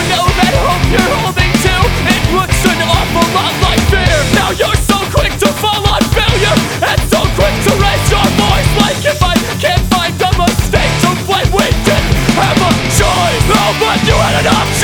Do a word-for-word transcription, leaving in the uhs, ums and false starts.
know that hope you're holding to, it looks an awful lot like fear. Now you're so quick to fall on failure, and so quick to raise your voice. Like if I can't find a mistake to blame, we didn't have a choice. Oh, but you had an option.